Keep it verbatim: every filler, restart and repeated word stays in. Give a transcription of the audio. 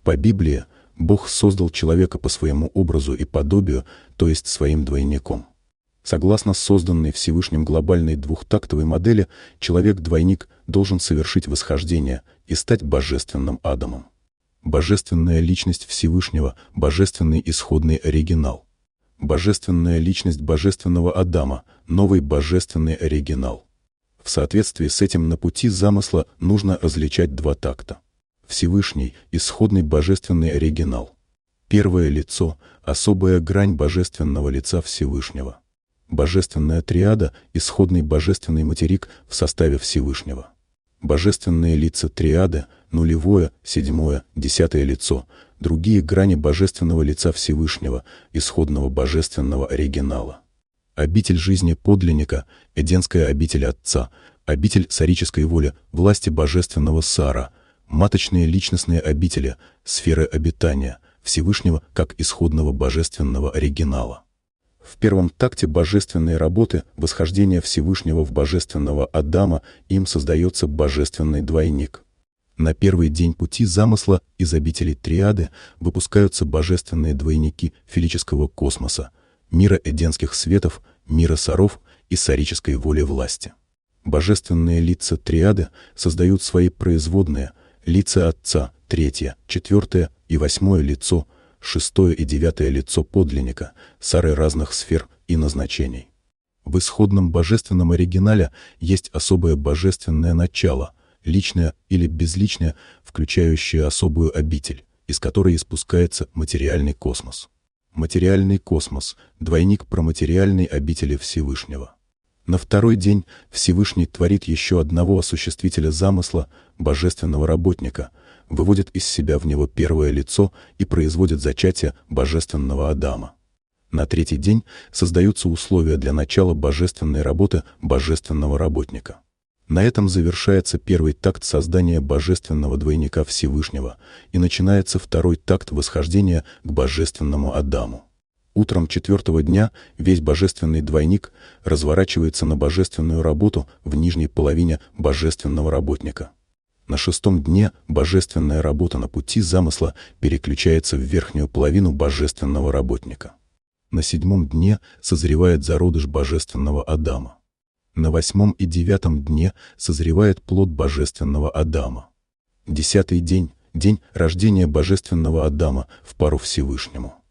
По Библии Бог создал человека по своему образу и подобию, то есть своим двойником. Согласно созданной Всевышним глобальной двухтактовой модели, человек-двойник должен совершить восхождение и стать божественным Адамом. Божественная личность Всевышнего – божественный исходный оригинал. Божественная личность божественного Адама – новый божественный оригинал. В соответствии с этим на пути замысла нужно различать два такта. Всевышний – исходный божественный оригинал. Первое лицо – особая грань божественного лица Всевышнего. Божественная триада – исходный божественный материк в составе Всевышнего. Божественные лица триады – нулевое, седьмое, десятое лицо – другие грани божественного лица Всевышнего, исходного божественного оригинала. Обитель жизни подлинника – Эденская обитель Отца, обитель сарической воли, власти божественного Сара, маточные личностные обители, сферы обитания Всевышнего как исходного божественного оригинала. В первом такте божественной работы восхождения Всевышнего в божественного Адама им создается божественный двойник. На первый день пути замысла из обителей триады выпускаются божественные двойники филического космоса, мира эденских светов, мира саров и сарической воли власти. Божественные лица триады создают свои производные, лица Отца, третье, четвертое и восьмое лицо, шестое и девятое лицо подлинника, сары разных сфер и назначений. В исходном божественном оригинале есть особое божественное начало, личное или безличное, включающее особую обитель, из которой испускается материальный космос. Материальный космос – двойник проматериальной обители Всевышнего. На второй день Всевышний творит еще одного осуществителя замысла, божественного работника, выводит из себя в него первое лицо и производит зачатие божественного Адама. На третий день создаются условия для начала божественной работы божественного работника. На этом завершается первый такт создания божественного двойника Всевышнего и начинается второй такт восхождения к божественному Адаму. Утром четвертого дня весь божественный двойник разворачивается на божественную работу в нижней половине божественного работника. На шестом дне божественная работа на пути замысла переключается в верхнюю половину божественного работника. На седьмом дне созревает зародыш божественного Адама. На восьмом и девятом дне созревает плод божественного Адама. Десятый день – день рождения божественного Адама в пару Всевышнему.